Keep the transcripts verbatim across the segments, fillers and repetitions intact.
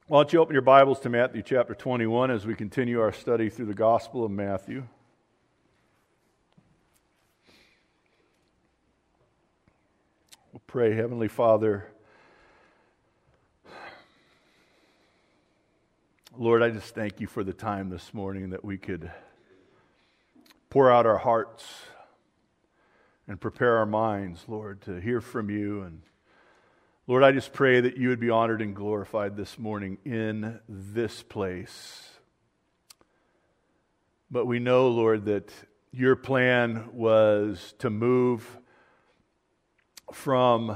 Why don't you open your Bibles to Matthew chapter twenty-one as we continue our study through the Gospel of Matthew. We'll pray. Heavenly Father, Lord, I just thank you for the time this morning that we could pour out our hearts and prepare our minds, Lord, to hear from you. And Lord, I just pray that you would be honored and glorified this morning in this place. But we know, Lord, that your plan was to move from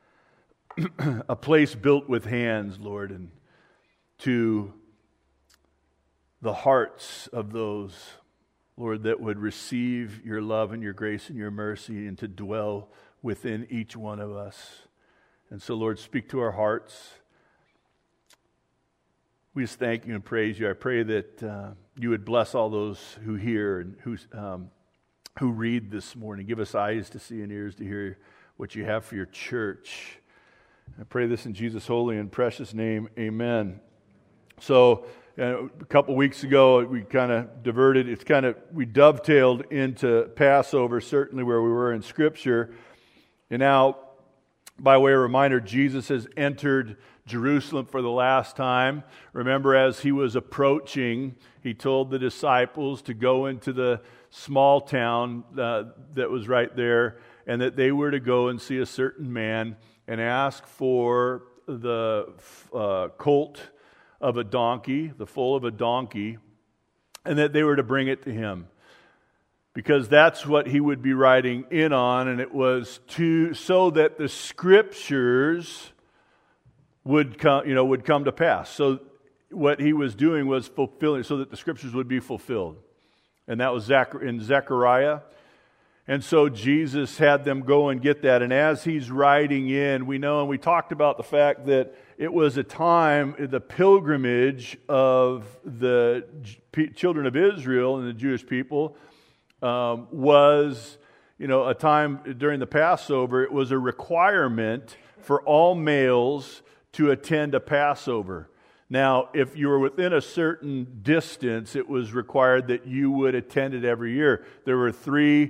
a place built with hands, Lord, and to the hearts of those, Lord, that would receive your love and your grace and your mercy and to dwell within each one of us. And so, Lord, speak to our hearts. We just thank you and praise you. I pray that uh, you would bless all those who hear and who, um, who read this morning. Give us eyes to see and ears to hear what you have for your church. I pray this in Jesus' holy and precious name. Amen. So, uh, a couple weeks ago, we kind of diverted. It's kind of, we dovetailed into Passover, certainly where we were in Scripture. And now, by way of reminder, Jesus has entered Jerusalem for the last time. Remember, as he was approaching, he told the disciples to go into the small town uh, that was right there, and that they were to go and see a certain man and ask for the uh, colt of a donkey, the foal of a donkey, and that they were to bring it to him. Because that's what he would be riding in on, and it was to so that the Scriptures would come, you know, would come to pass. So what he was doing was fulfilling, so that the Scriptures would be fulfilled, and that was Zach, in Zechariah. And so Jesus had them go and get that. And as he's riding in, we know, and we talked about the fact that it was a time, the pilgrimage of the children of Israel and the Jewish people. Um, was, you know, a time during the Passover, it was a requirement for all males to attend a Passover. Now, if you were within a certain distance, it was required that you would attend it every year. There were three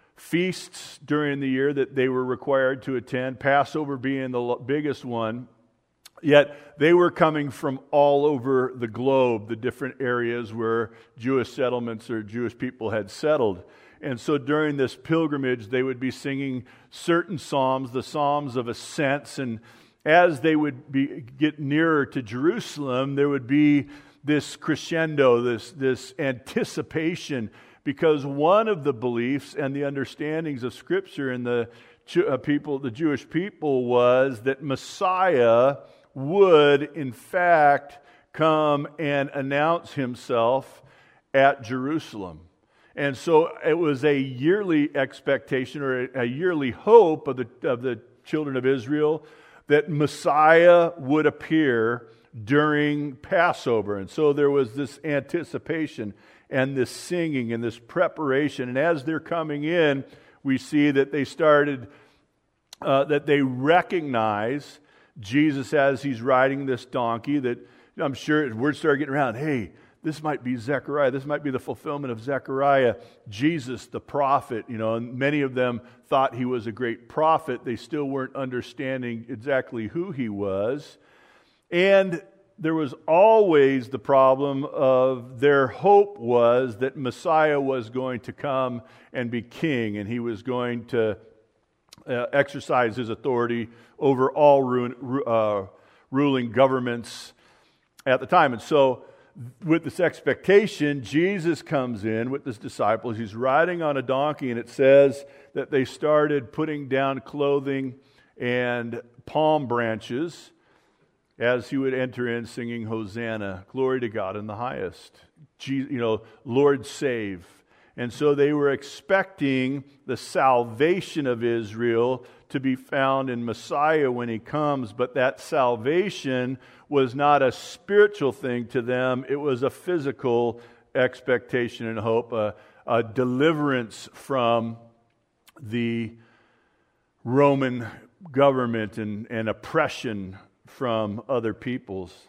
feasts during the year that they were required to attend, Passover being the biggest one. Yet they were coming from all over the globe, the different areas where Jewish settlements or Jewish people had settled. And so during this pilgrimage, they would be singing certain psalms, the Psalms of Ascents. And as they would be get nearer to Jerusalem, there would be this crescendo, this, this anticipation, because one of the beliefs and the understandings of Scripture in the people, the Jewish people, was that Messiah would, in fact, come and announce himself at Jerusalem. And so it was a yearly expectation or a, a yearly hope of the, of the children of Israel that Messiah would appear during Passover. And so there was this anticipation and this singing and this preparation. And as they're coming in, we see that they started, uh, that they recognize Jesus as he's riding this donkey, that I'm sure word started getting around, hey, this might be Zechariah, this might be the fulfillment of Zechariah, Jesus the prophet, you know, and many of them thought he was a great prophet. They still weren't understanding exactly who he was. And there was always the problem of their hope was that Messiah was going to come and be king, and he was going to uh, exercise his authority over all ru- uh, ruling governments at the time. And so with this expectation, Jesus comes in with his disciples. He's riding on a donkey, and it says that they started putting down clothing and palm branches as he would enter in singing, Hosanna, glory to God in the highest. Jesus, you know, Lord save. And so they were expecting the salvation of Israel to be found in Messiah when he comes, but that salvation was not a spiritual thing to them. It was a physical expectation and hope, a, a deliverance from the Roman government and, and oppression from other peoples.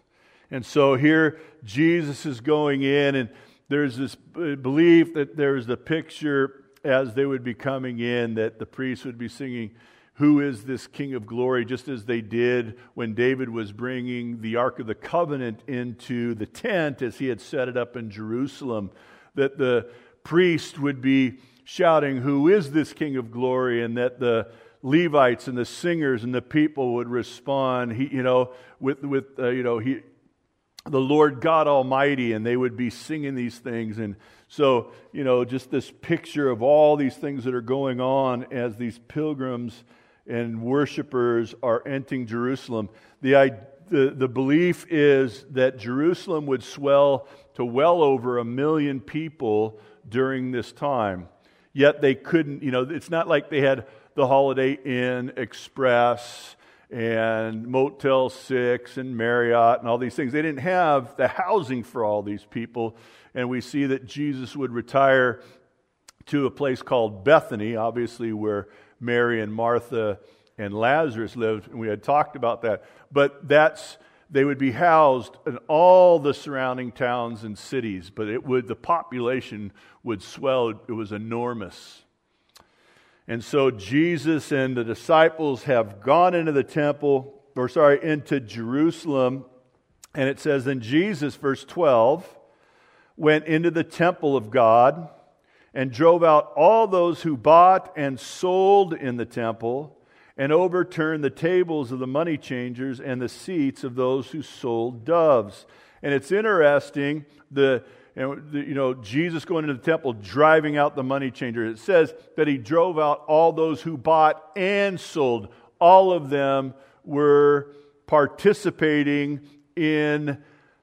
And so here Jesus is going in, and there's this belief that there's the picture as they would be coming in that the priests would be singing, "Who is this King of glory?" just as they did when David was bringing the Ark of the Covenant into the tent as he had set it up in Jerusalem, that the priest would be shouting, "Who is this King of glory?" and that the Levites and the singers and the people would respond, he, you know, with with uh, you know, he, the Lord God Almighty, and they would be singing these things. And so, you know, just this picture of all these things that are going on as these pilgrims and worshipers are entering Jerusalem. The, the, the belief is that Jerusalem would swell to well over a million people during this time. Yet they couldn't, you know, it's not like they had the Holiday Inn Express and Motel six and Marriott and all these things. They didn't have the housing for all these people. And we see that Jesus would retire to a place called Bethany, obviously where Mary and Martha and Lazarus lived, and we had talked about that. But that's, they would be housed in all the surrounding towns and cities, but it would, the population would swell. It was enormous. And so Jesus and the disciples have gone into the temple, or sorry, into Jerusalem. And it says, then Jesus, verse twelve, went into the temple of God and drove out all those who bought and sold in the temple, and overturned the tables of the money changers and the seats of those who sold doves. And it's interesting, the And, you know, Jesus going into the temple, driving out the money changers. It says that he drove out all those who bought and sold. All of them were participating in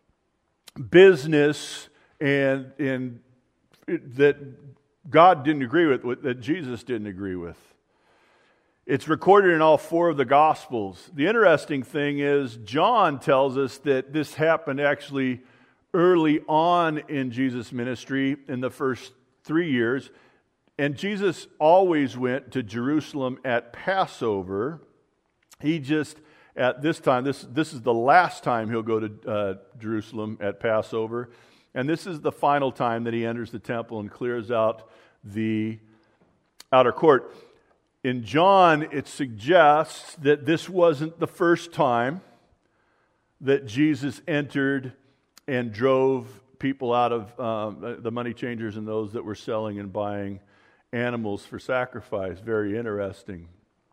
business and in that God didn't agree with, that Jesus didn't agree with. It's recorded in all four of the Gospels. The interesting thing is, John tells us that this happened actually early on in Jesus' ministry in the first three years. And Jesus always went to Jerusalem at Passover. He just, at this time, this, this is the last time he'll go to uh, Jerusalem at Passover. And this is the final time that he enters the temple and clears out the outer court. In John, it suggests that this wasn't the first time that Jesus entered and drove people out of um, the money changers and those that were selling and buying animals for sacrifice. Very interesting.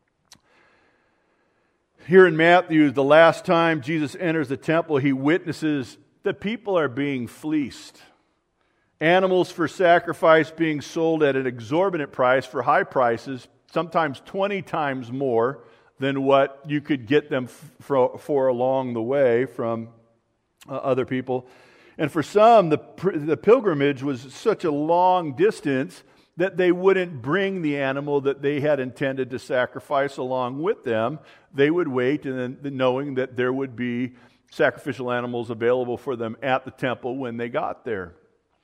Here in Matthew, the last time Jesus enters the temple, he witnesses that people are being fleeced. Animals for sacrifice being sold at an exorbitant price for high prices, sometimes twenty times more than what you could get them for, for along the way from Uh, other people. And for some, the, the pilgrimage was such a long distance that they wouldn't bring the animal that they had intended to sacrifice along with them. They would wait, and then knowing that there would be sacrificial animals available for them at the temple when they got there.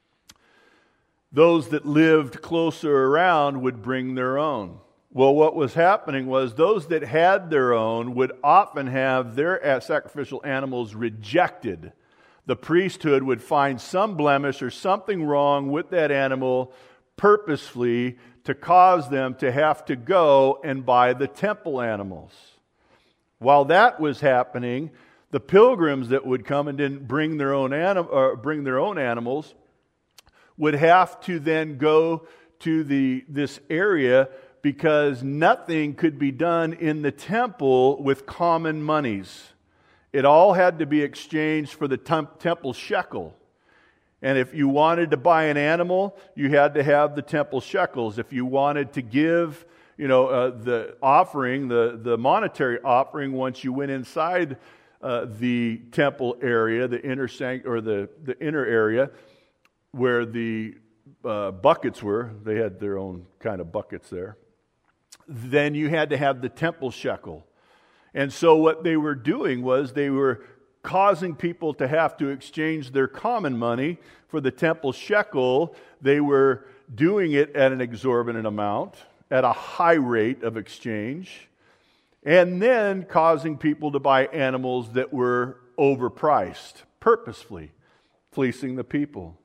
Those that lived closer around would bring their own. Well, what was happening was those that had their own would often have their sacrificial animals rejected. The priesthood would find some blemish or something wrong with that animal purposefully to cause them to have to go and buy the temple animals. While that was happening, the pilgrims that would come and didn't bring their own anim- or bring their own animals would have to then go to the this area, because nothing could be done in the temple with common monies. It all had to be exchanged for the temp- temple shekel. And if you wanted to buy an animal, you had to have the temple shekels. If you wanted to give, you know, uh, the offering, the, the monetary offering, once you went inside uh, the temple area, the inner sanct- or the, the inner area where the uh, buckets were, they had their own kind of buckets there, then you had to have the temple shekel. And so what they were doing was they were causing people to have to exchange their common money for the temple shekel. They were doing it at an exorbitant amount, at a high rate of exchange, and then causing people to buy animals that were overpriced. purposefully fleecing the people.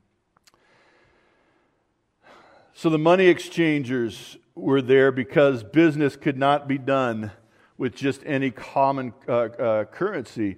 So the money exchangers were there because business could not be done with just any common uh, uh, currency.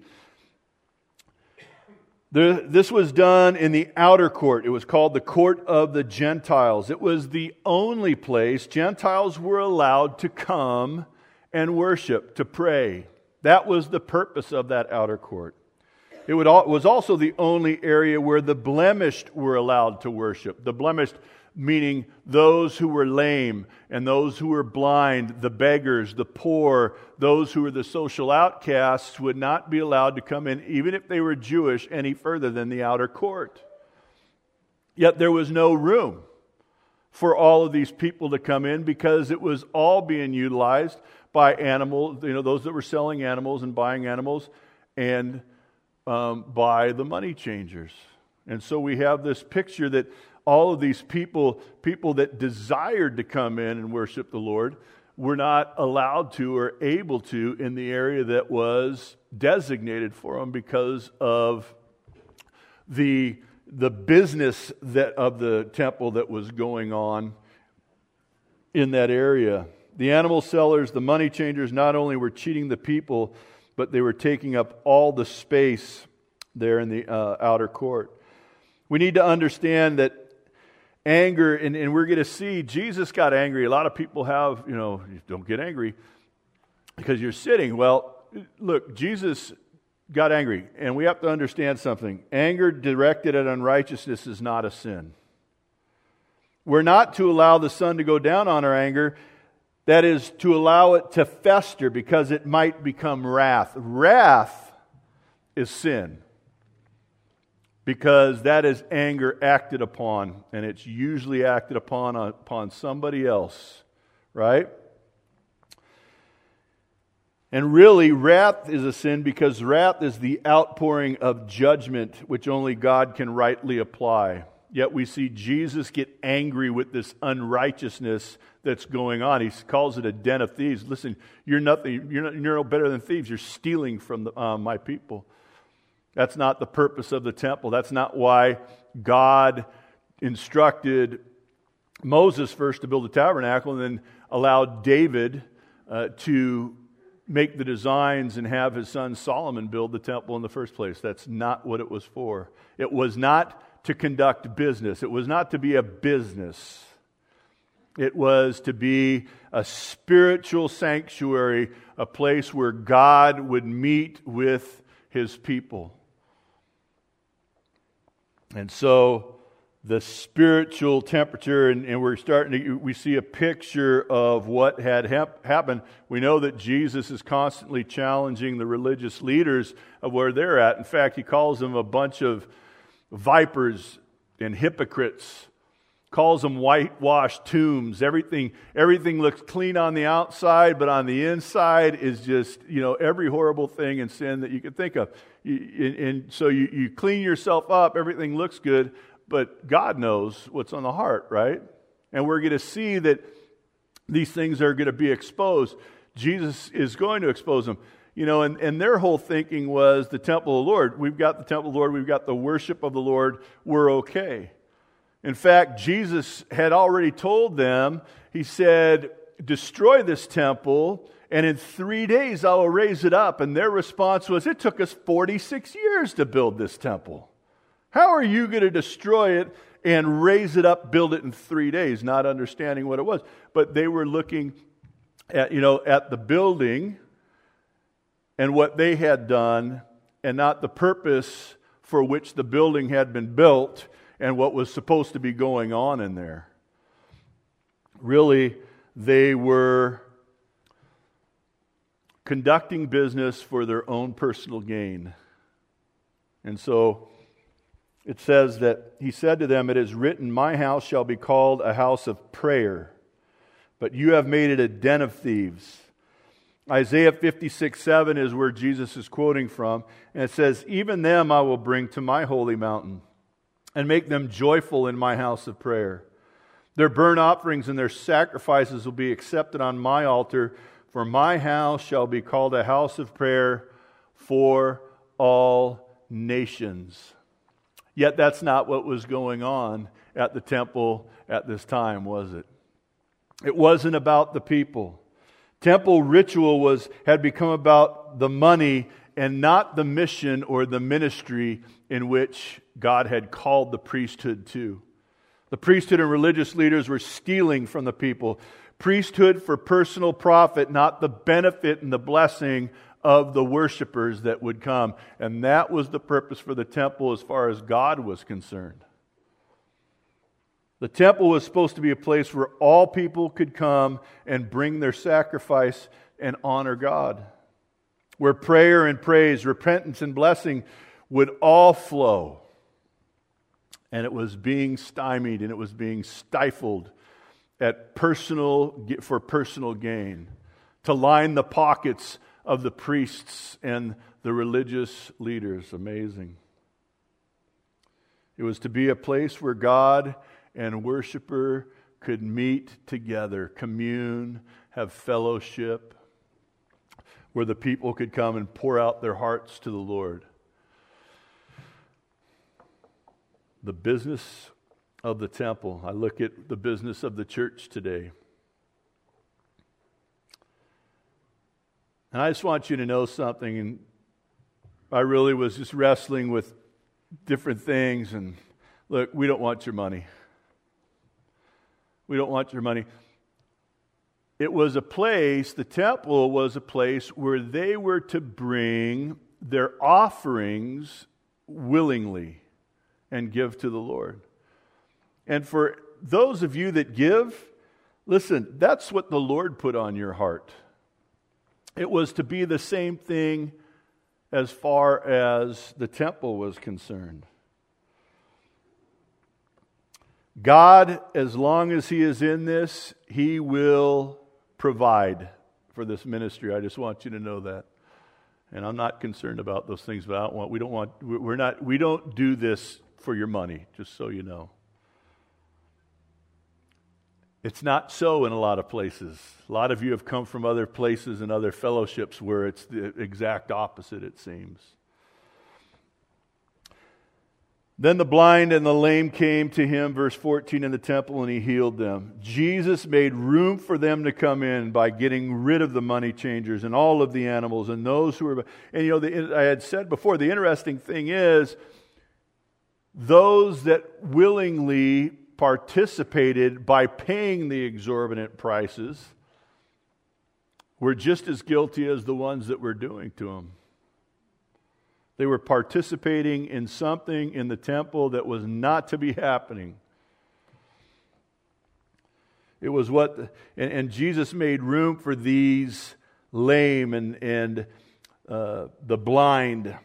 The, this was done in the outer court. It was called the Court of the Gentiles. It was the only place Gentiles were allowed to come and worship, to pray. That was the purpose of that outer court. It would, was also the only area where the blemished were allowed to worship. The blemished meaning those who were lame and those who were blind, the beggars, the poor, those who were the social outcasts would not be allowed to come in, even if they were Jewish, any further than the outer court. Yet there was no room for all of these people to come in because it was all being utilized by animals, you know, those that were selling animals and buying animals, and um, by the money changers. And so we have this picture that all of these people, people that desired to come in and worship the Lord, were not allowed to or able to in the area that was designated for them because of the, the business that of the temple that was going on in that area. The animal sellers, the money changers, not only were cheating the people, but they were taking up all the space there in the uh, outer court. We need to understand that anger, and, and we're going to see Jesus got angry. A lot of people have, you know, don't get angry because you're sitting. Well, look, Jesus got angry, and we have to understand something. Anger directed at unrighteousness is not a sin. We're not to allow the sun to go down on our anger. That is to allow it to fester because it might become wrath. Wrath is sin, because that is anger acted upon, and it's usually acted upon upon somebody else, right? And really, wrath is a sin because wrath is the outpouring of judgment which only God can rightly apply. Yet we see Jesus get angry with this unrighteousness that's going on. He calls it a den of thieves. Listen, you're nothing. You're, not, you're no better than thieves. You're stealing from the, uh, my people. That's not the purpose of the temple. That's not why God instructed Moses first to build the tabernacle and then allowed David uh, to make the designs and have his son Solomon build the temple in the first place. That's not what it was for. It was not to conduct business. It was not to be a business. It was to be a spiritual sanctuary, a place where God would meet with His people. And so the spiritual temperature, and, and we're starting to, we see a picture of what had hap- happened. We know that Jesus is constantly challenging the religious leaders of where they're at. In fact, He calls them a bunch of vipers and hypocrites, calls them whitewashed tombs. Everything, everything looks clean on the outside, but on the inside is just, you know, every horrible thing and sin that you could think of. You, and, and so you, you clean yourself up, everything looks good, but God knows what's on the heart, right? And we're going to see that these things are going to be exposed. Jesus is going to expose them. You know, and, and their whole thinking was the temple of the Lord. We've got the temple of the Lord. We've got the worship of the Lord. We're okay. In fact, Jesus had already told them, He said, destroy this temple, and in three days I will raise it up. And their response was, it took us forty-six years to build this temple. How are you going to destroy it and raise it up, build it in three days? Not understanding what it was. But they were looking at, you know, at the building and what they had done, and not the purpose for which the building had been built and what was supposed to be going on in there. Really, they were conducting business for their own personal gain. And so it says that He said to them, it is written, my house shall be called a house of prayer, but you have made it a den of thieves. Isaiah fifty-six seven is where Jesus is quoting from. And it says, even them I will bring to my holy mountain and make them joyful in my house of prayer. Their burnt offerings and their sacrifices will be accepted on my altar, for my house shall be called a house of prayer for all nations. Yet that's not what was going on at the temple at this time, was it? It wasn't about the people. Temple ritual was had become about the money and not the mission or the ministry in which God had called the priesthood to. The priesthood and religious leaders were stealing from the people. Priesthood for personal profit, not the benefit and the blessing of the worshipers that would come. And that was the purpose for the temple as far as God was concerned. The temple was supposed to be a place where all people could come and bring their sacrifice and honor God. Where prayer and praise, repentance and blessing would all flow. And it was being stymied and it was being stifled at personal for personal gain, to line the pockets of the priests and the religious leaders. Amazing. It was to be a place where God and worshiper could meet together, commune, have fellowship, where the people could come and pour out their hearts to the Lord. The business of the temple. I look at the business of the church today. And I just want you to know something. And I really was just wrestling with different things. And look, we don't want your money. We don't want your money. It was a place, the temple was a place where they were to bring their offerings willingly and give to the Lord. And for those of you that give, listen, that's what the Lord put on your heart. It was to be the same thing as far as the temple was concerned. God, as long as He is in this, He will provide for this ministry. I just want you to know that. And I'm not concerned about those things, but I don't want, we don't want, we're not, we don't do this for your money, just so you know. It's not so in a lot of places. A lot of you have come from other places and other fellowships where it's the exact opposite, it seems. Then the blind and the lame came to Him, verse fourteen, in the temple, and He healed them. Jesus made room for them to come in by getting rid of the money changers and all of the animals and those who were... And you know, the, I had said before, the interesting thing is, those that willingly participated by paying the exorbitant prices were just as guilty as the ones that were doing to them. They were participating in something in the temple that was not to be happening. It was what, and, and Jesus made room for these lame and, and uh, the blind.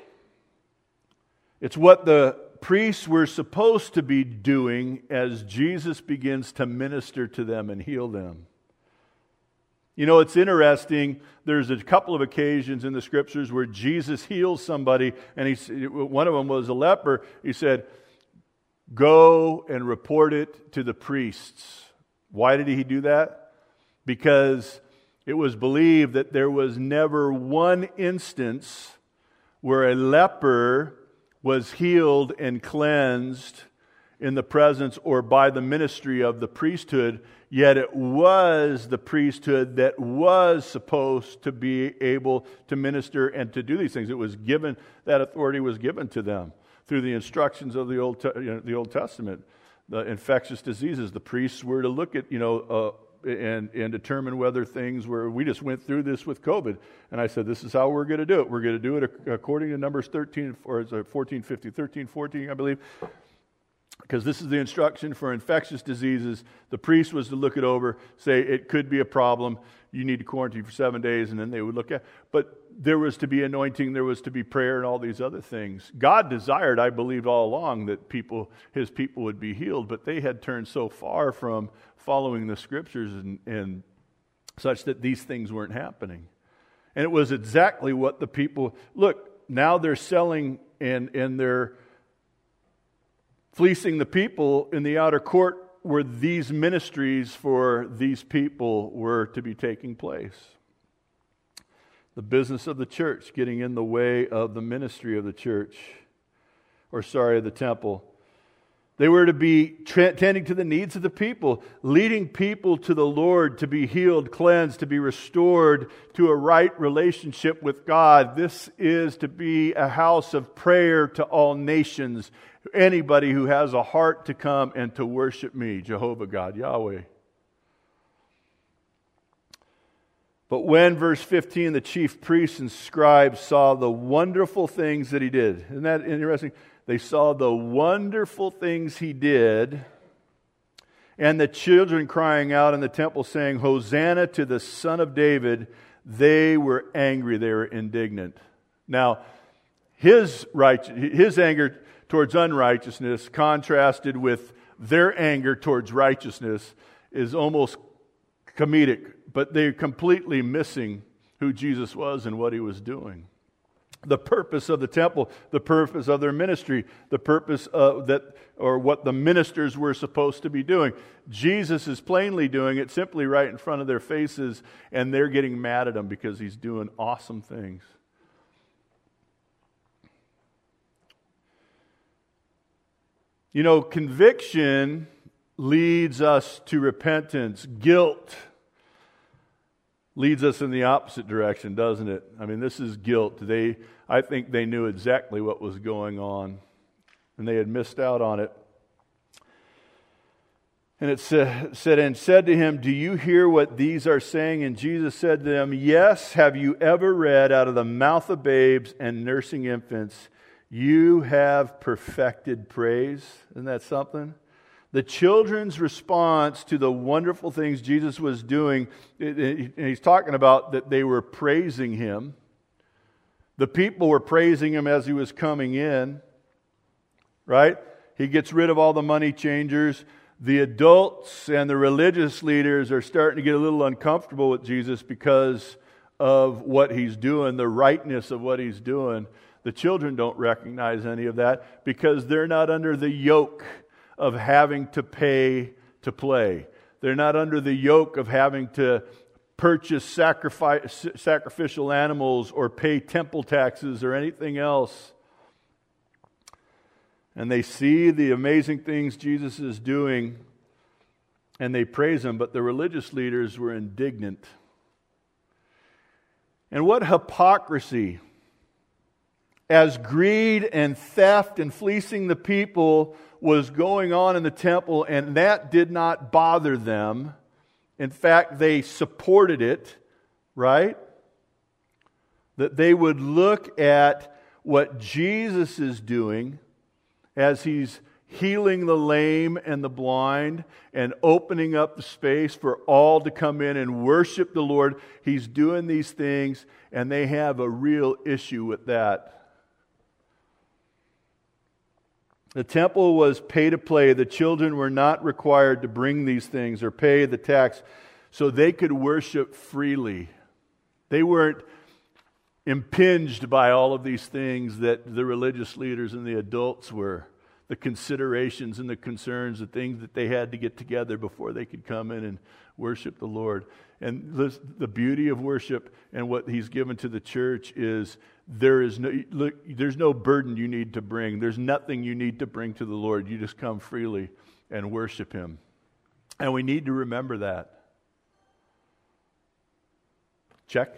It's what the priests were supposed to be doing as Jesus begins to minister to them and heal them. You know, it's interesting. There's a couple of occasions in the Scriptures where Jesus heals somebody, and he, one of them was a leper. He said, "Go and report it to the priests." Why did he do that? Because it was believed that there was never one instance where a leper was healed and cleansed in the presence or by the ministry of the priesthood, yet it was the priesthood that was supposed to be able to minister and to do these things. It was given, that authority was given to them through the instructions of the Old, you know, the Old Testament. The infectious diseases, the priests were to look at, you know, uh, and and determine whether things were, we just went through this with COVID, and I said, this is how we're going to do it. We're going to do it according to Numbers thirteen, or fourteen fifty, thirteen fourteen, I believe, because this is the instruction for infectious diseases. The priest was to look it over, say it could be a problem, you need to quarantine for seven days, and then they would look at, but there was to be anointing, there was to be prayer, and all these other things. God desired, I believed all along, that people, His people would be healed, but they had turned so far from following the Scriptures and, and such that these things weren't happening. And it was exactly what the people, look, now they're selling and, and they're fleecing the people in the outer court where these ministries for these people were to be taking place. the business of the church getting in the way of the ministry of the church, or sorry, of the temple. They were to be tra- tending to the needs of the people, leading people to the Lord to be healed, cleansed, to be restored to a right relationship with God. This is to be a house of prayer to all nations. Anybody who has a heart to come and to worship me, Jehovah God, Yahweh. But when, verse fifteen, the chief priests and scribes saw the wonderful things that he did. Isn't that interesting? They saw the wonderful things he did, and the children crying out in the temple saying, Hosanna to the Son of David. They were angry. They were indignant. Now, his right, his anger towards unrighteousness contrasted with their anger towards righteousness is almost comedic, but they're completely missing who Jesus was and what he was doing. The purpose of the temple, the purpose of their ministry, the purpose of that, or what the ministers were supposed to be doing. Jesus is plainly doing it simply right in front of their faces, and they're getting mad at him because he's doing awesome things. You know, conviction leads us to repentance. Guilt leads us in the opposite direction, doesn't it? I mean, this is guilt. They, I think they knew exactly what was going on, and they had missed out on it. And it said, said, and said to him, do you hear what these are saying? And Jesus said to them, yes, have you ever read, out of the mouth of babes and nursing infants, you have perfected praise? Isn't that something? The children's response to the wonderful things Jesus was doing, and he's talking about that they were praising him. The people were praising him as he was coming in, right? He gets rid of all the money changers. The adults and the religious leaders are starting to get a little uncomfortable with Jesus because of what he's doing, the rightness of what he's doing. The children don't recognize any of that because they're not under the yoke of having to pay to play. They're not under the yoke of having to purchase sacrifice, sacrificial animals or pay temple taxes or anything else. And they see the amazing things Jesus is doing, and they praise him, but the religious leaders were indignant. And what hypocrisy! As greed and theft and fleecing the people was going on in the temple, and that did not bother them. In fact, they supported it, right? That they would look at what Jesus is doing as he's healing the lame and the blind and opening up the space for all to come in and worship the Lord. He's doing these things, and they have a real issue with that. The temple was pay to play. The children were not required to bring these things or pay the tax, so they could worship freely. They weren't impinged by all of these things that the religious leaders and the adults were. The considerations and the concerns, the things that they had to get together before they could come in and worship the Lord. And this, the beauty of worship and what he's given to the church is there is no look, there's no burden you need to bring. There's nothing you need to bring to the Lord. You just come freely and worship him. And we need to remember that. Check.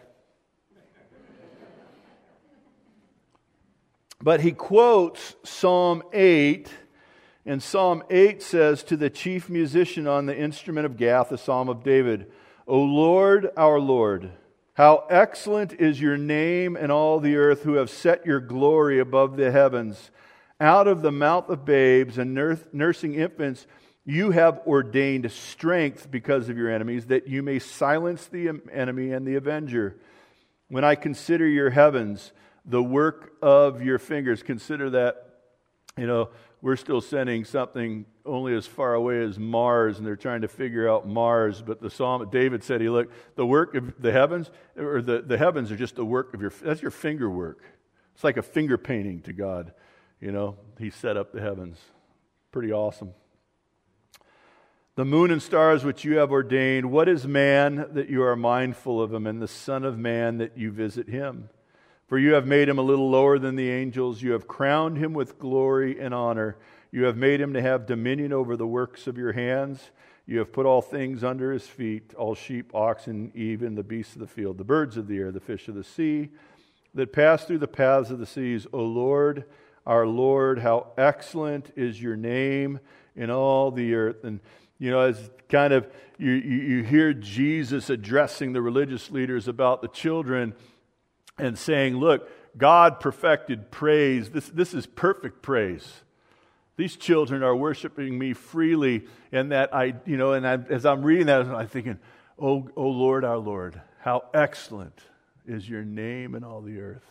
But he quotes Psalm eight, and Psalm eight says, to the chief musician on the instrument of Gath, the Psalm of David, O Lord, our Lord, how excellent is your name in all the earth, who have set your glory above the heavens. Out of the mouth of babes and nursing infants, you have ordained strength because of your enemies, that you may silence the enemy and the avenger. When I consider your heavens, the work of your fingers. Consider that, you know, we're still sending something only as far away as Mars, and they're trying to figure out Mars. But the Psalm, David said, he looked, the work of the heavens, or the, the heavens are just the work of your, that's your finger work. It's like a finger painting to God. You know, he set up the heavens. Pretty awesome. The moon and stars which you have ordained, what is man that you are mindful of him, and the Son of Man that you visit him? For you have made him a little lower than the angels. You have crowned him with glory and honor. You have made him to have dominion over the works of your hands. You have put all things under his feet, all sheep, oxen, even the beasts of the field, the birds of the air, the fish of the sea, that pass through the paths of the seas. O Lord, our Lord, how excellent is your name in all the earth. And you know, as kind of, you, you, you hear Jesus addressing the religious leaders about the children and saying, look, God perfected praise. This, this is perfect praise. These children are worshiping me freely. And that I, you know, and I, as I'm reading that, I'm thinking, oh, oh Lord, our Lord, how excellent is your name in all the earth.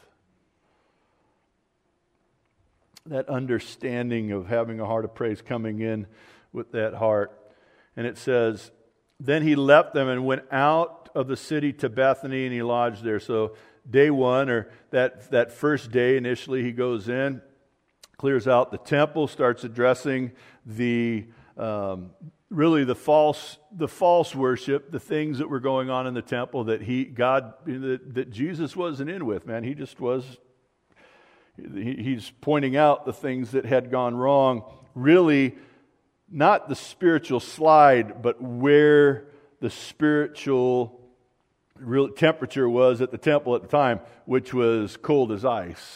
That understanding of having a heart of praise coming in with that heart. And it says, then he left them and went out of the city to Bethany, and he lodged there. So day one, or that, that first day initially, he goes in, clears out the temple, starts addressing the um, really the false the false worship, the things that were going on in the temple that he God that, that Jesus wasn't in with. Man, he just was. He, he's pointing out the things that had gone wrong. Really. Not the spiritual slide, but where the spiritual real temperature was at the temple at the time, which was cold as ice.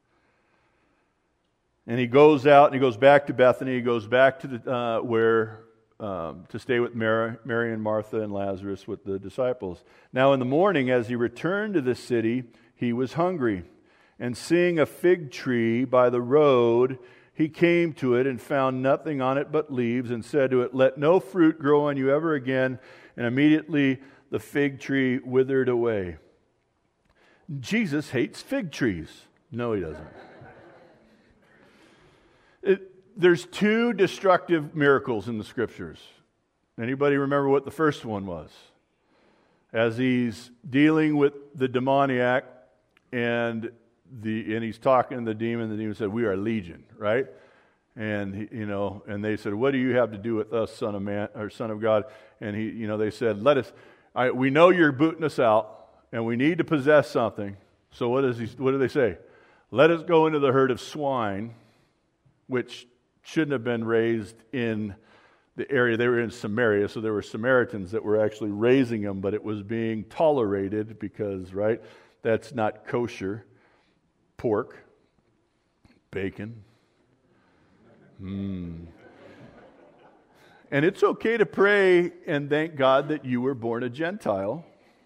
And he goes out and he goes back to Bethany. He goes back to the, uh, where um, to stay with Mary, Mary and Martha and Lazarus with the disciples. Now in the morning, as he returned to the city, he was hungry. And seeing a fig tree by the road, he came to it and found nothing on it but leaves, and said to it, let no fruit grow on you ever again. And immediately the fig tree withered away. Jesus hates fig trees. No, he doesn't. It, there's two destructive miracles in the Scriptures. Anybody remember what the first one was? As he's dealing with the demoniac and The, and he's talking to the demon. The demon said, we are legion, right? And he, you know, and they said, what do you have to do with us, son of man, or son of God? And he, you know, they said, let us. I, we know you're booting us out, and we need to possess something. So what does he? What do they say? Let us go into the herd of swine, which shouldn't have been raised in the area. They were in Samaria, so there were Samaritans that were actually raising them, but it was being tolerated because, right? That's not kosher. Pork, bacon. Mm. And it's okay to pray and thank God that you were born a Gentile,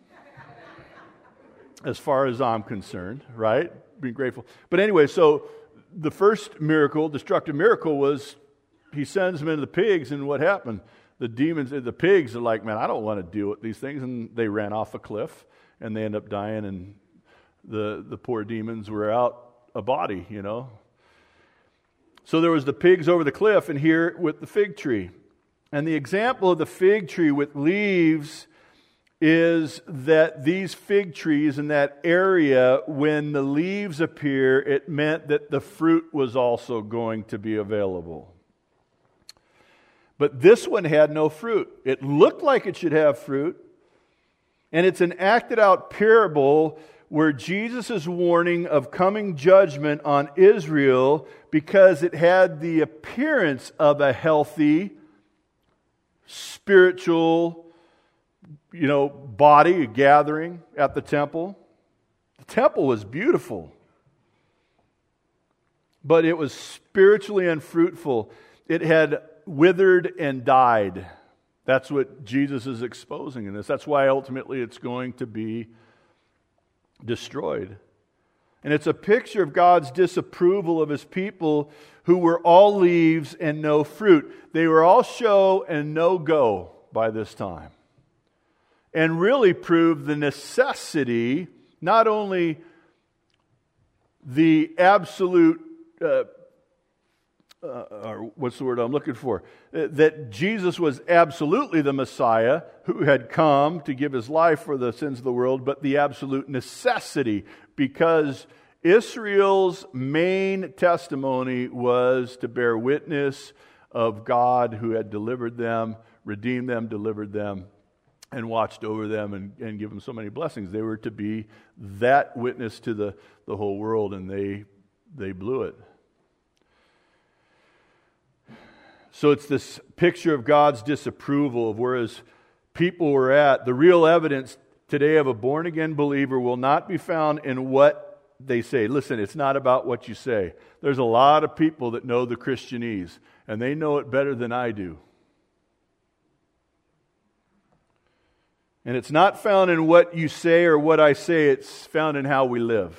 as far as I'm concerned, right? Being grateful. But anyway, so the first miracle, destructive miracle, was he sends them into the pigs, and what happened? The demons, the pigs are like, man, I don't want to deal with these things, and they ran off a cliff, and they end up dying, and The the poor demons were out a body, you know. So there was the pigs over the cliff, and here with the fig tree. And the example of the fig tree with leaves is that these fig trees in that area, when the leaves appear, it meant that the fruit was also going to be available. But this one had no fruit. It looked like it should have fruit, and it's an acted out parable where Jesus is warning of coming judgment on Israel because it had the appearance of a healthy, spiritual, you know, body, a gathering at the temple. The temple was beautiful, but it was spiritually unfruitful. It had withered and died. That's what Jesus is exposing in this. That's why ultimately it's going to be destroyed. And it's a picture of God's disapproval of His people who were all leaves and no fruit. They were all show and no go by this time. And really proved the necessity, not only the absolute, uh, uh, or what's the word I'm looking for, uh, that Jesus was absolutely the Messiah who had come to give His life for the sins of the world, but the absolute necessity, because Israel's main testimony was to bear witness of God who had delivered them, redeemed them, delivered them, and watched over them and, and give them so many blessings. They were to be that witness to the, the whole world, and they they blew it. So it's this picture of God's disapproval of whereas people were at. The real evidence today of a born-again believer will not be found in what they say. Listen, it's not about what you say. There's a lot of people that know the Christianese, and they know it better than I do. And it's not found in what you say or what I say. It's found in how we live.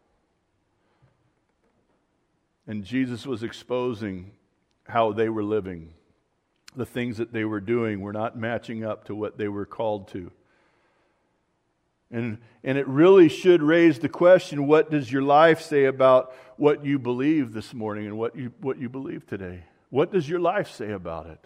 And Jesus was exposing how they were living. The things that they were doing were not matching up to what they were called to. And, and it really should raise the question, what does your life say about what you believe this morning and what you, what you believe today? What does your life say about it?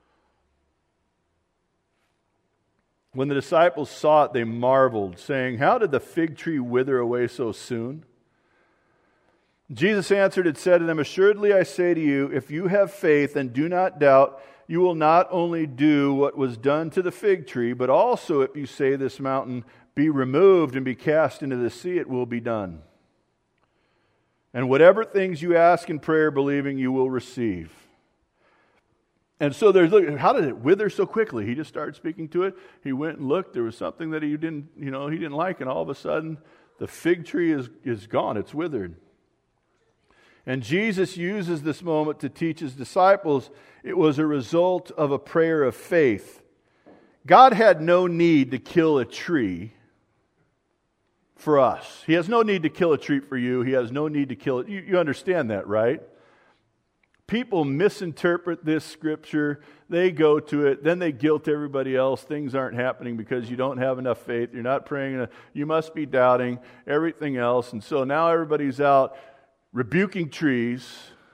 When the disciples saw it, they marveled, saying, "How did the fig tree wither away so soon?" Jesus answered and said to them, "Assuredly I say to you, if you have faith and do not doubt, you will not only do what was done to the fig tree, but also if you say this mountain, be removed and be cast into the sea, it will be done. And whatever things you ask in prayer, believing, you will receive." And so there's, look, how did it wither so quickly? He just started speaking to it. He went and looked. There was something that he didn't, you know, he didn't like, and all of a sudden, the fig tree is, is gone. It's withered. And Jesus uses this moment to teach his disciples it was a result of a prayer of faith. God had no need to kill a tree for us. He has no need to kill a tree for you. He has no need to kill it. You, you understand that, right? People misinterpret this scripture. They go to it. Then they guilt everybody else. Things aren't happening because you don't have enough faith. You're not praying enough. You must be doubting everything else. And so now everybody's out rebuking trees.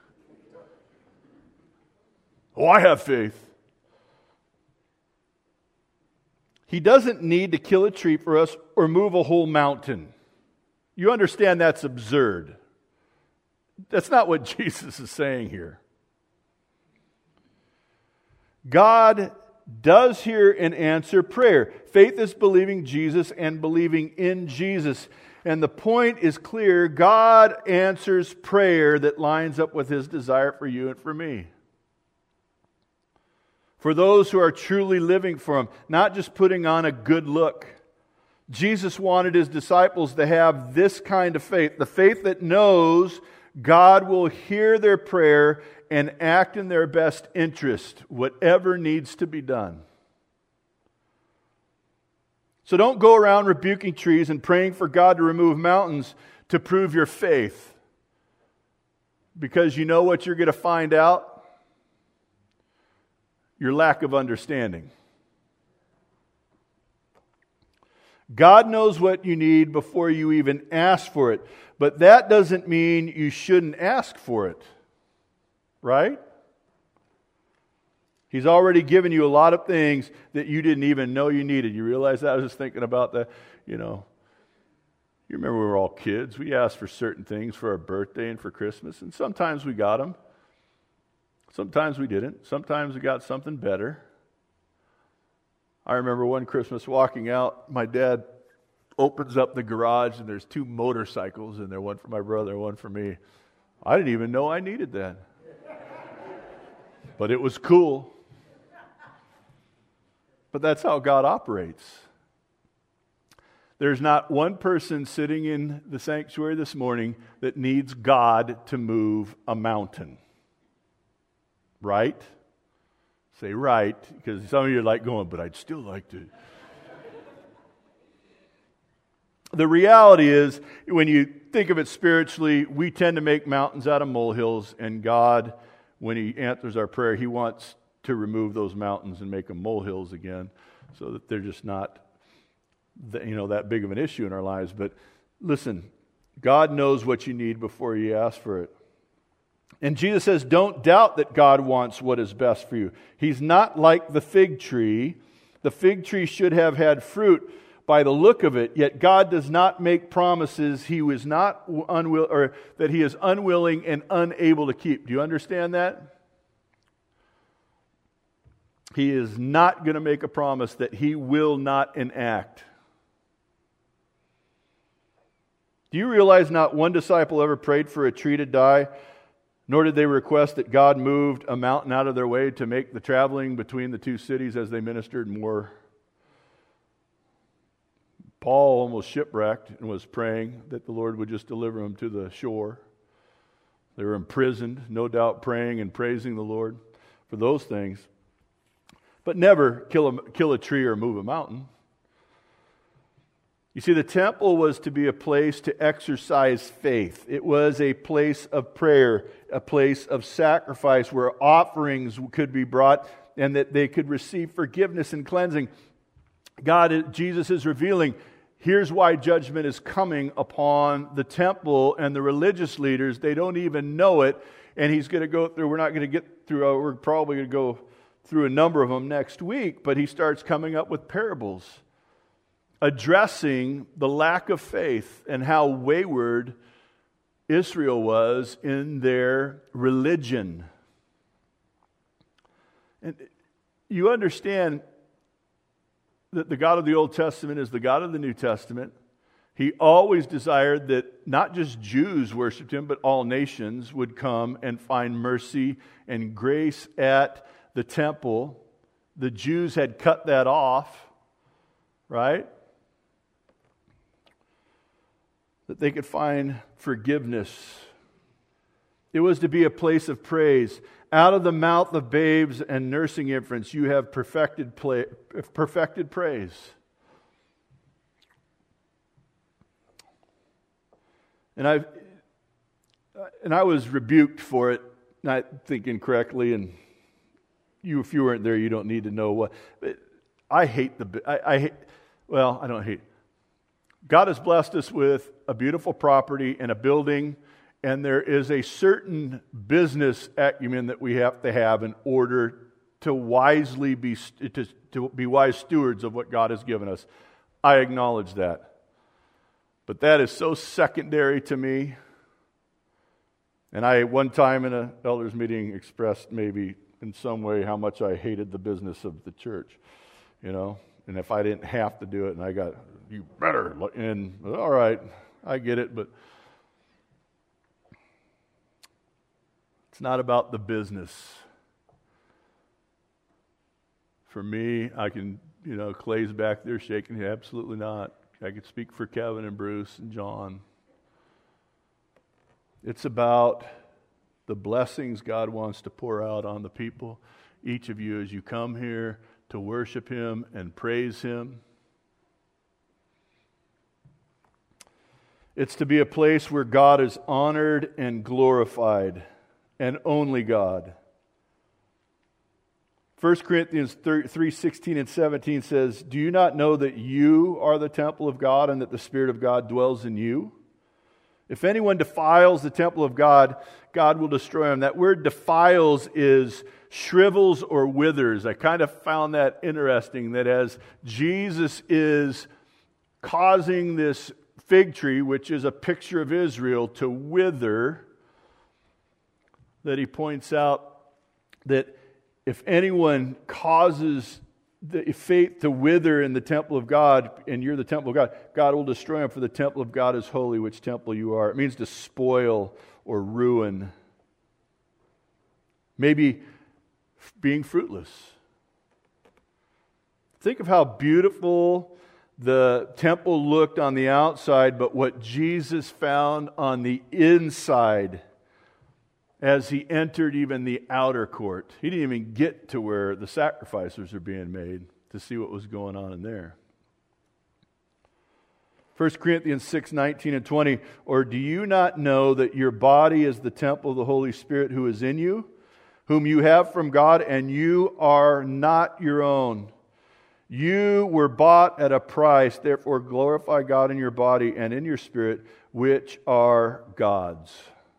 Oh, I have faith. He doesn't need to kill a tree for us or move a whole mountain. You understand that's absurd. That's not what Jesus is saying here. God does hear and answer prayer. Faith is believing Jesus and believing in Jesus. And the point is clear. God answers prayer that lines up with his desire for you and for me. For those who are truly living for him, not just putting on a good look. Jesus wanted his disciples to have this kind of faith, the faith that knows God will hear their prayer and act in their best interest, whatever needs to be done. So don't go around rebuking trees and praying for God to remove mountains to prove your faith. Because you know what you're going to find out? Your lack of understanding. God knows what you need before you even ask for it. But that doesn't mean you shouldn't ask for it. Right? He's already given you a lot of things that you didn't even know you needed. You realize that? I was just thinking about that, you know. You remember we were all kids. We asked for certain things for our birthday and for Christmas. And sometimes we got them. Sometimes we didn't. Sometimes we got something better. I remember one Christmas walking out, my dad opens up the garage and there's two motorcycles in there, one for my brother, one for me. I didn't even know I needed that. But it was cool. But that's how God operates. There's not one person sitting in the sanctuary this morning that needs God to move a mountain. Right? Say right, because some of you are like going, but I'd still like to. The reality is, when you think of it spiritually, we tend to make mountains out of molehills, and God, when he answers our prayer, he wants to remove those mountains and make them molehills again, so that they're just not, you know, that big of an issue in our lives. But listen, God knows what you need before you ask for it. And Jesus says, don't doubt that God wants what is best for you. He's not like the fig tree. The fig tree should have had fruit by the look of it, yet God does not make promises he was not unwill or that he is unwilling and unable to keep. Do you understand that? He is not going to make a promise that He will not enact. Do you realize not one disciple ever prayed for a tree to die, nor did they request that God moved a mountain out of their way to make the traveling between the two cities as they ministered more? Paul almost shipwrecked and was praying that the Lord would just deliver him to the shore. They were imprisoned, no doubt praying and praising the Lord for those things. But never kill a, kill a tree or move a mountain. You see, the temple was to be a place to exercise faith. It was a place of prayer, a place of sacrifice where offerings could be brought and that they could receive forgiveness and cleansing. God, Jesus is revealing, here's why judgment is coming upon the temple and the religious leaders. They don't even know it, and He's going to go through, we're not going to get through, uh, we're probably going to go through a number of them next week, but He starts coming up with parables addressing the lack of faith and how wayward Israel was in their religion. And you understand that the God of the Old Testament is the God of the New Testament. He always desired that not just Jews worshiped Him, but all nations would come and find mercy and grace at the temple. The Jews had cut that off, right? That they could find forgiveness. It was to be a place of praise. Out of the mouth of babes and nursing infants, you have perfected, play, perfected praise. And I and I was rebuked for it, not thinking correctly. And you, if you weren't there, you don't need to know what. But I hate the. I, I hate. Well, I don't hate. God has blessed us with a beautiful property and a building. And there is a certain business acumen that we have to have in order to wisely be to, to be wise stewards of what God has given us. I acknowledge that. But that is so secondary to me. And I, one time in an elders meeting, expressed maybe in some way how much I hated the business of the church. You know, and if I didn't have to do it, and I got, you better, and all right, I get it, but it's not about the business. For me, I can, you know, Clay's back there shaking. Absolutely not. I could speak for Kevin and Bruce and John. It's about the blessings God wants to pour out on the people, each of you as you come here to worship Him and praise Him. It's to be a place where God is honored and glorified. And only God. First Corinthians three sixteen and seventeen says, do you not know that you are the temple of God and that the Spirit of God dwells in you? If anyone defiles the temple of God, God will destroy him. That word defiles is shrivels or withers. I kind of found that interesting, that as Jesus is causing this fig tree, which is a picture of Israel, to wither, that He points out that if anyone causes the faith to wither in the temple of God, and you're the temple of God, God will destroy him, for the temple of God is holy, which temple you are. It means to spoil or ruin. Maybe being fruitless. Think of how beautiful the temple looked on the outside, but what Jesus found on the inside as He entered even the outer court. He didn't even get to where the sacrifices are being made to see what was going on in there. First Corinthians six nineteen and twenty, or do you not know that your body is the temple of the Holy Spirit who is in you, whom you have from God, and you are not your own? You were bought at a price, therefore glorify God in your body and in your spirit, which are God's.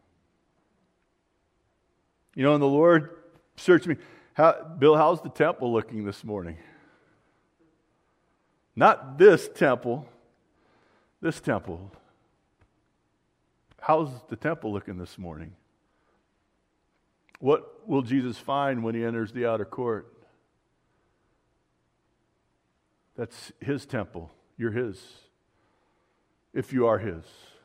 You know, and the Lord searched me. How, Bill, how's the temple looking this morning? Not this temple. This temple. How's the temple looking this morning? What will Jesus find when He enters the outer court? That's His temple. You're His. If you are His.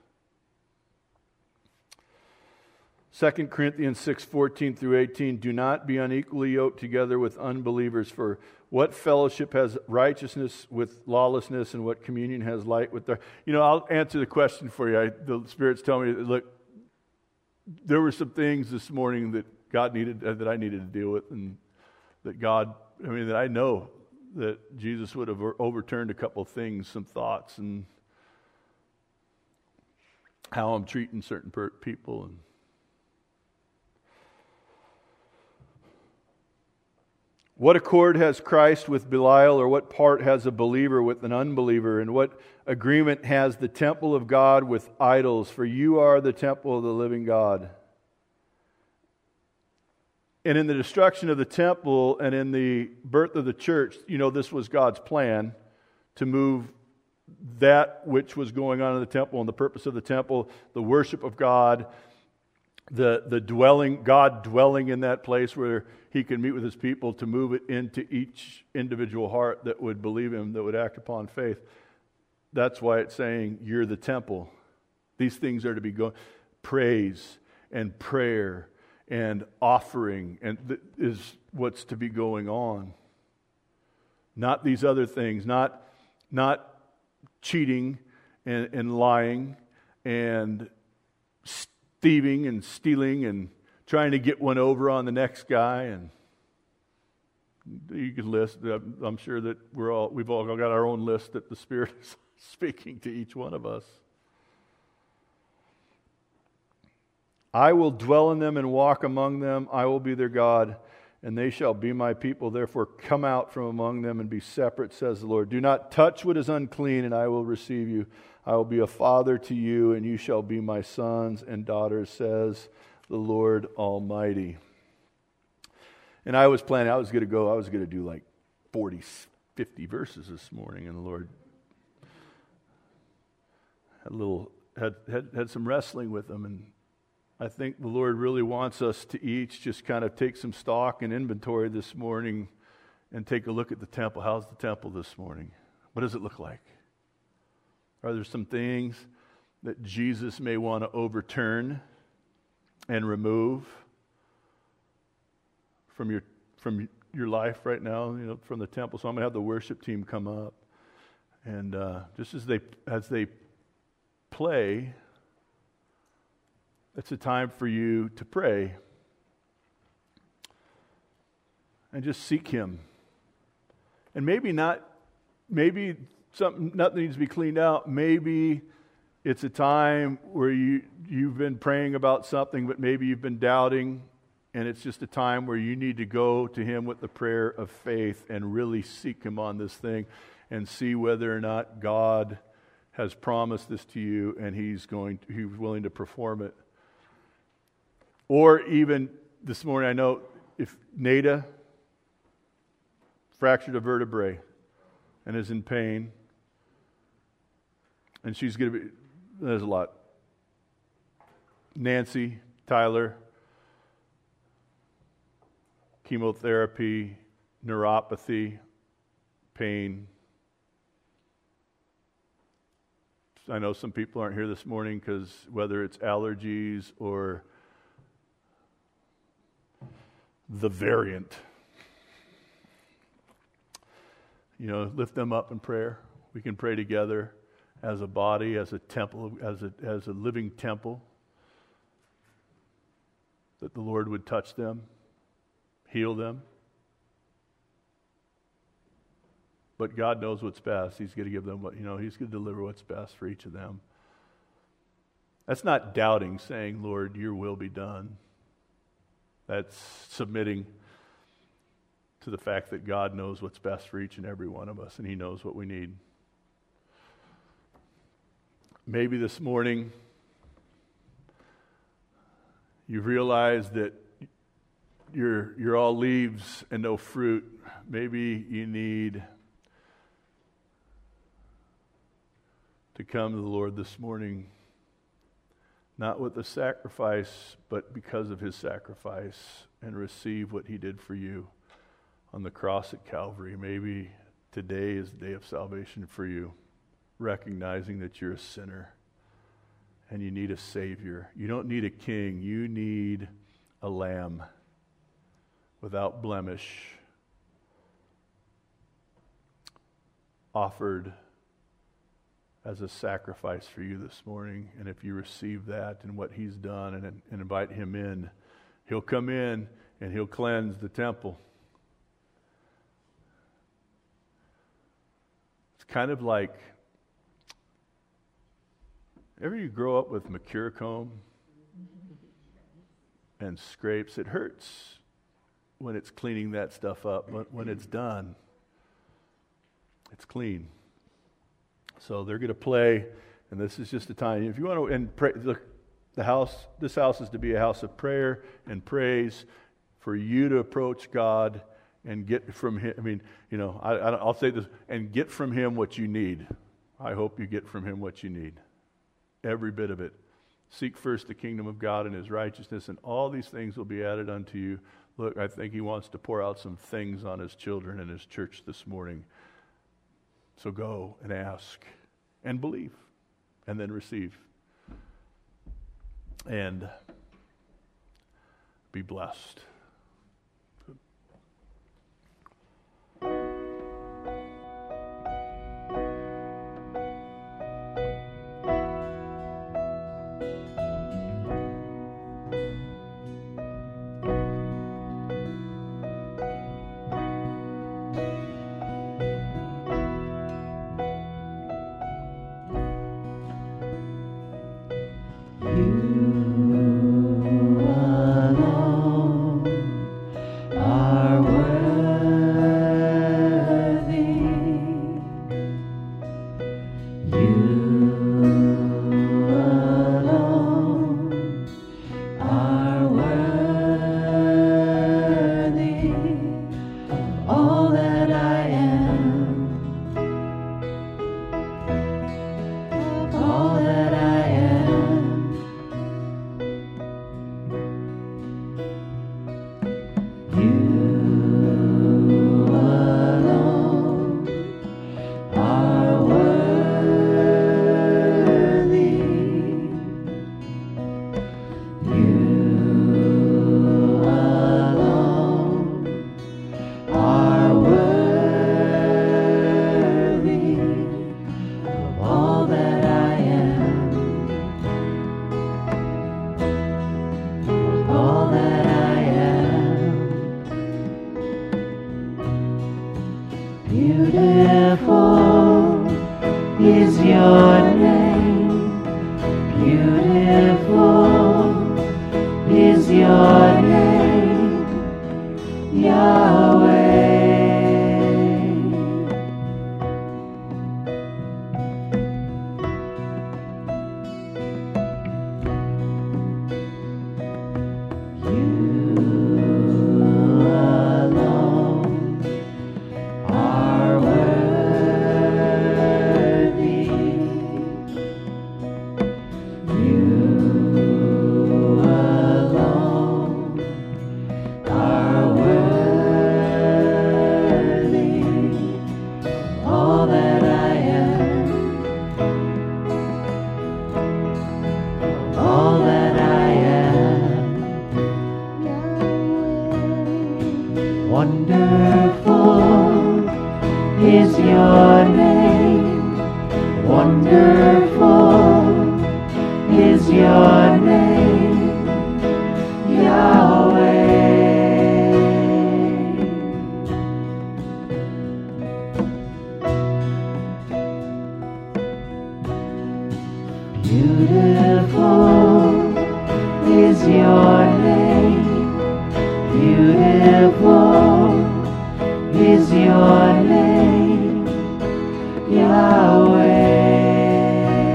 Second Corinthians six fourteen through eighteen, do not be unequally yoked together with unbelievers, for what fellowship has righteousness with lawlessness, and what communion has light with dark? You know, I'll answer the question for you. I, the Spirit's telling me, look, there were some things this morning that God needed, uh, that I needed to deal with, and that God, I mean, that I know that Jesus would have overturned a couple of things, some thoughts, and how I'm treating certain per- people, and what accord has Christ with Belial, or what part has a believer with an unbeliever? And what agreement has the temple of God with idols? For you are the temple of the living God. And in the destruction of the temple and in the birth of the church, you know, this was God's plan to move that which was going on in the temple and the purpose of the temple, the worship of God, the the dwelling, God dwelling in that place where He can meet with His people, to move it into each individual heart that would believe Him, that would act upon faith. That's why it's saying you're the temple. These things are to be going, praise and prayer and offering, and th- is what's to be going on. Not these other things, not not cheating and, and lying and thieving and stealing and trying to get one over on the next guy. And you can list, I'm sure that we're all, we've all got our own list that the Spirit is speaking to each one of us. I will dwell in them and walk among them. I will be their God, and they shall be my people. Therefore come out from among them and be separate, says the Lord. Do not touch what is unclean, and I will receive you. I will be a father to you, and you shall be my sons and daughters, says the Lord Almighty. And I was planning, I was going to go, I was going to do like forty, fifty verses this morning, and the Lord had a little, had, had, had some wrestling with them, and I think the Lord really wants us to each just kind of take some stock and inventory this morning and take a look at the temple. How's the temple this morning? What does it look like? Are there some things that Jesus may want to overturn and remove from your from your life right now, you know, from the temple? So I'm going to have the worship team come up, and uh, just as they as they play, it's a time for you to pray and just seek Him. And maybe not, maybe something nothing needs to be cleaned out. Maybe it's a time where you you've been praying about something, but maybe you've been doubting, and it's just a time where you need to go to Him with the prayer of faith and really seek Him on this thing and see whether or not God has promised this to you and He's going to, He's willing to perform it. Or even this morning, I know if Nada fractured a vertebrae and is in pain, and she's going to be, there's a lot. Nancy, Tyler, chemotherapy, neuropathy, pain. I know some people aren't here this morning because whether it's allergies or the variant, you know, lift them up in prayer. We can pray together as a body, as a temple, as a as a living temple, that the Lord would touch them, heal them. But God knows what's best. He's going to give them what, you know, He's going to deliver what's best for each of them. That's not doubting, saying, Lord, your will be done. That's submitting to the fact that God knows what's best for each and every one of us, and He knows what we need. Maybe this morning you realize that you're, you're all leaves and no fruit. Maybe you need to come to the Lord this morning, not with a sacrifice, but because of His sacrifice, and receive what He did for you on the cross at Calvary. Maybe today is the day of salvation for you, recognizing that you're a sinner and you need a Savior. You don't need a king. You need a lamb without blemish, offered as a sacrifice for you this morning. And if you receive that and what he's done and, and invite him in, he'll come in and he'll cleanse the temple. It's kind of like, ever you grow up with Mercurochrome and scrapes? It hurts when it's cleaning that stuff up, but when it's done, it's clean. So they're going to play, and this is just a time. If you want to, and pray, look, the house, this house is to be a house of prayer and praise for you to approach God and get from Him. I mean, you know, I, I, I'll say this, and get from Him what you need. I hope you get from Him what you need. Every bit of it. Seek first the kingdom of God and His righteousness, and all these things will be added unto you. Look, I think He wants to pour out some things on His children and His church this morning. So go and ask and believe and then receive and be blessed. Yahweh.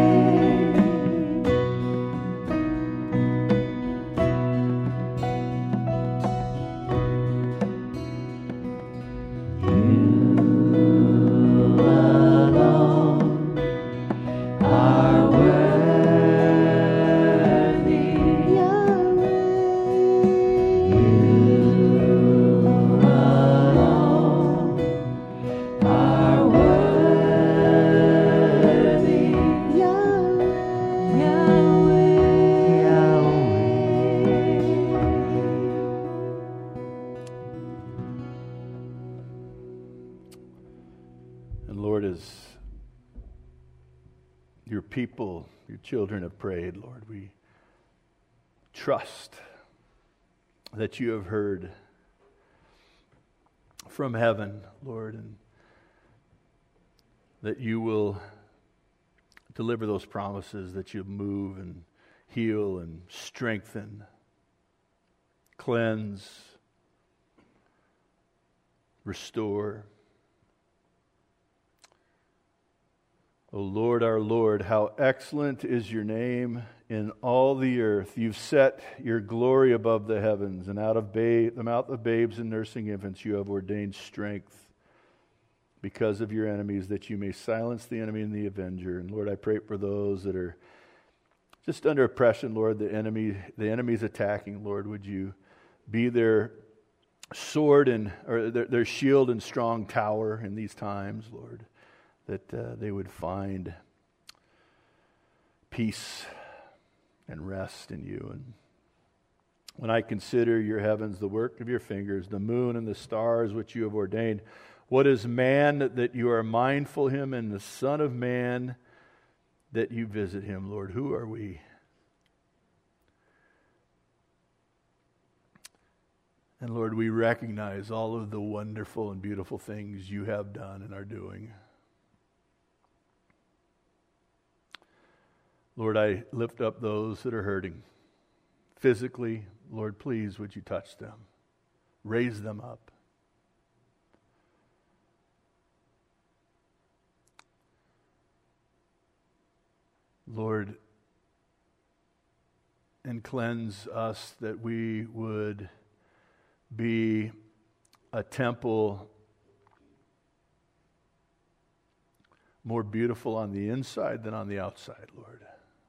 as your people, your children have prayed, Lord, we trust that you have heard from heaven, Lord, and that you will deliver those promises, that you move and heal and strengthen, cleanse, restore. O Lord, our Lord, how excellent is your name in all the earth. You've set your glory above the heavens, and out of ba- the mouth of babes and nursing infants you have ordained strength because of your enemies, that you may silence the enemy and the avenger. And Lord, I pray for those that are just under oppression, Lord, the enemy, the enemy's attacking. Lord, would you be their sword and or their, their shield and strong tower in these times, Lord, that uh, they would find peace and rest in you. And when I consider your heavens, the work of your fingers, the moon and the stars which you have ordained, what is man that you are mindful of him, and the Son of Man that you visit him? Lord, who are we? And Lord, we recognize all of the wonderful and beautiful things you have done and are doing. Lord, I lift up those that are hurting physically. Lord, please would you touch them, raise them up. Lord, and cleanse us that we would be a temple more beautiful on the inside than on the outside, Lord.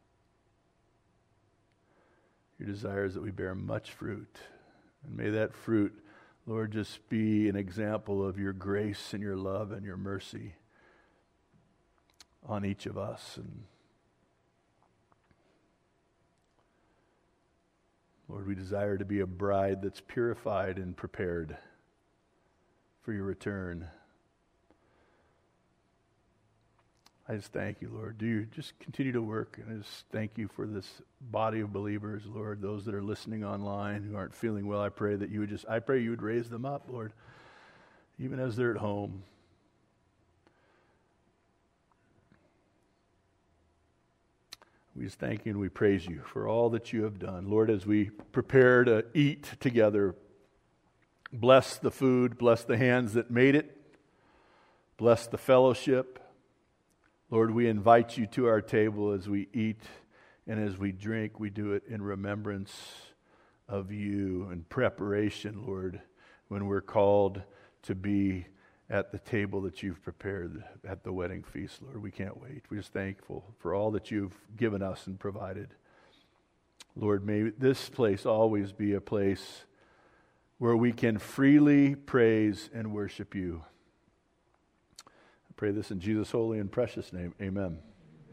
Your desire is that we bear much fruit. And may that fruit, Lord, just be an example of your grace and your love and your mercy on each of us. And Lord, we desire to be a bride that's purified and prepared for your return. I just thank you, Lord. Do you just continue to work, and I just thank you for this body of believers, Lord, those that are listening online who aren't feeling well. I pray that you would just, I pray you would raise them up, Lord, even as they're at home. We just thank you and we praise you for all that you have done. Lord, as we prepare to eat together, bless the food, bless the hands that made it, bless the fellowship. Lord, we invite you to our table as we eat and as we drink. We do it in remembrance of you and preparation, Lord, when we're called to be at the table that you've prepared at the wedding feast, Lord. We can't wait. We're just thankful for all that you've given us and provided. Lord, may this place always be a place where we can freely praise and worship you. I pray this in Jesus' holy and precious name. Amen.